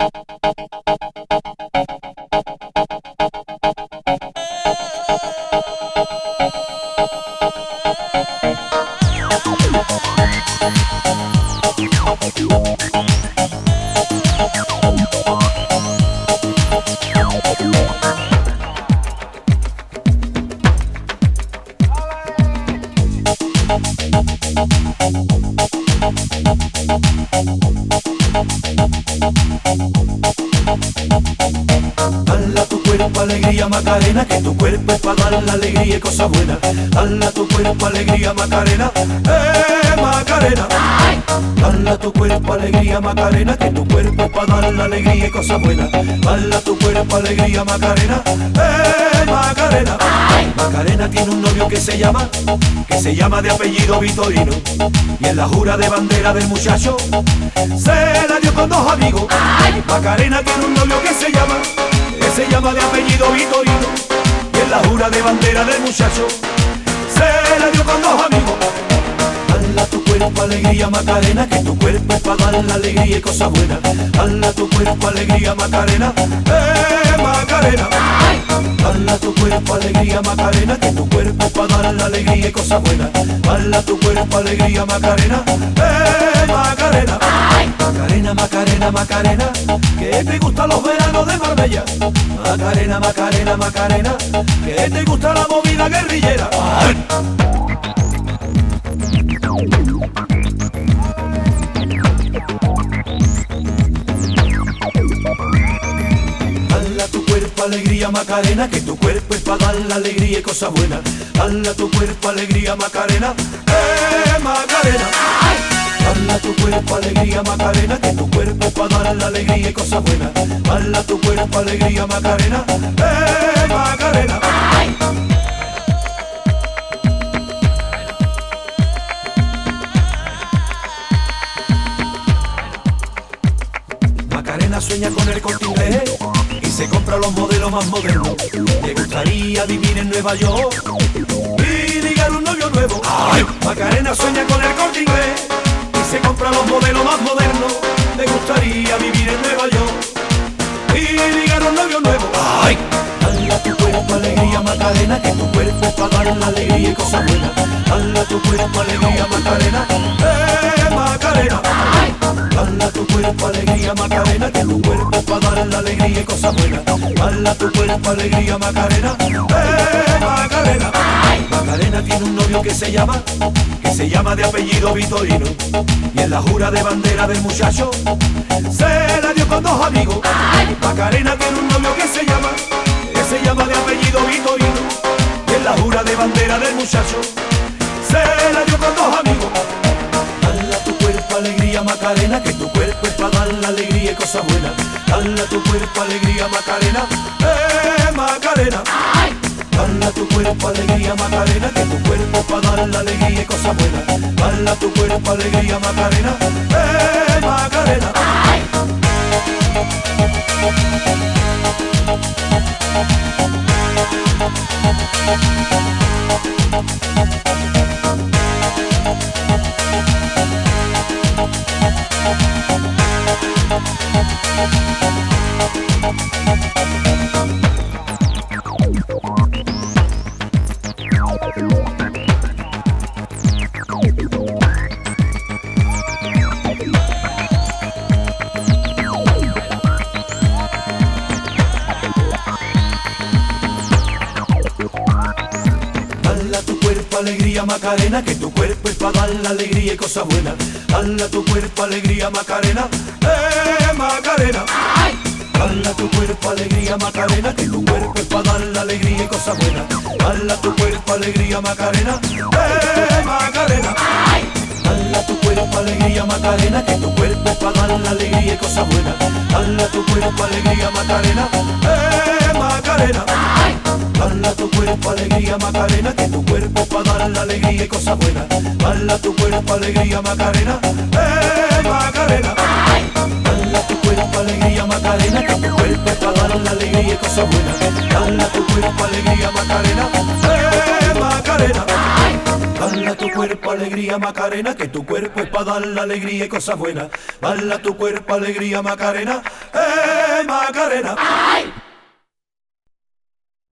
Dala tu cuerpo alegría Macarena, que tu cuerpo es para dar la alegría y cosas buenas. Dala tu cuerpo alegría Macarena, Macarena. Dala tu cuerpo alegría Macarena, que tu cuerpo es para dar la alegría y cosas buenas. Dala tu cuerpo alegría Macarena, Macarena. Macarena tiene un novio que se llama de apellido Vitorino, y en la jura de bandera del muchacho se la dio con dos amigos. Macarena tiene un novio que se llama de apellido Vitorino, y en la jura de bandera del muchacho se la dio con dos amigos. Dala tu cuerpo alegría Macarena, que tu cuerpo es para dar la alegría y cosas buenas. Dala tu cuerpo alegría Macarena, Macarena. Dala tu cuerpo alegría Macarena, que tu cuerpo es para dar la alegría y cosas buenas. Dala tu cuerpo alegría Macarena, Macarena. Macarena, Macarena, Macarena, que te gustan los veranos de Marbella. Macarena, Macarena, Macarena, que te gusta la movida guerrillera. Dala tu cuerpo alegría Macarena, que tu cuerpo es para dar la alegría y cosas buenas. Dala tu cuerpo alegría Macarena, Macarena. Dala tu cuerpo alegría Macarena, que tu cuerpo es para dar la alegría y cosas buenas. Dala tu cuerpo alegría Macarena, Macarena. Macarena sueña con el Corte Inglés y se compra los modelos más modernos. Le gustaría vivir en Nueva York y ligar un novio nuevo. Macarena sueña con el Corte Inglés y se compra los modelos más modernos. Le gustaría vivir en Nueva York y ligar un novio nuevo. Dala tu cuerpo alegría Macarena, que tu cuerpo es para dar la alegría y cosas buenas. Dala tu cuerpo alegría Macarena, Macarena. Dala tu cuerpo alegría Macarena, que tu cuerpo es para dar la alegría y cosas buenas. Dala tu cuerpo alegría Macarena, Macarena. Macarena tiene un novio que se llama de apellido Vitorino, y en la jura de bandera del muchacho se la dio con dos amigos. Macarena tiene un novio que se llama de apellido Vitorino, y en la jura de bandera del muchacho se la dio con dos amigos. Dala tu cuerpo alegría Macarena, que tu cuerpo es para dar la alegría y cosas buenas. Dala tu cuerpo alegría Macarena, Macarena. Dala tu cuerpo alegría Macarena, que tu cuerpo es para dar la alegría y cosas buenas. Dala tu cuerpo alegría Macarena, Macarena. Dala tu cuerpo alegría Macarena, que tu cuerpo es para dar la alegría y cosas buenas. Dala tu cuerpo alegría Macarena, Macarena. Dala tu cuerpo alegría Macarena, que tu cuerpo es para dar la alegría y cosas buenas. Dala tu cuerpo alegría Macarena, Macarena. Dala tu cuerpo alegría Macarena, que tu cuerpo es para dar la alegría y cosas buenas. Dala tu cuerpo alegría Macarena, Macarena. Dala tu cuerpo alegría Macarena, que tu cuerpo es para dar la alegría y cosas buenas. Dala tu cuerpo alegría Macarena, Macarena. Dala tu cuerpo alegría Macarena, que tu cuerpo es para dar la alegría y cosas buenas. Dala tu cuerpo alegría Macarena, Macarena. Dala tu cuerpo alegría Macarena, que tu cuerpo es para dar la alegría y cosas buenas. Dala tu cuerpo alegría Macarena, Macarena.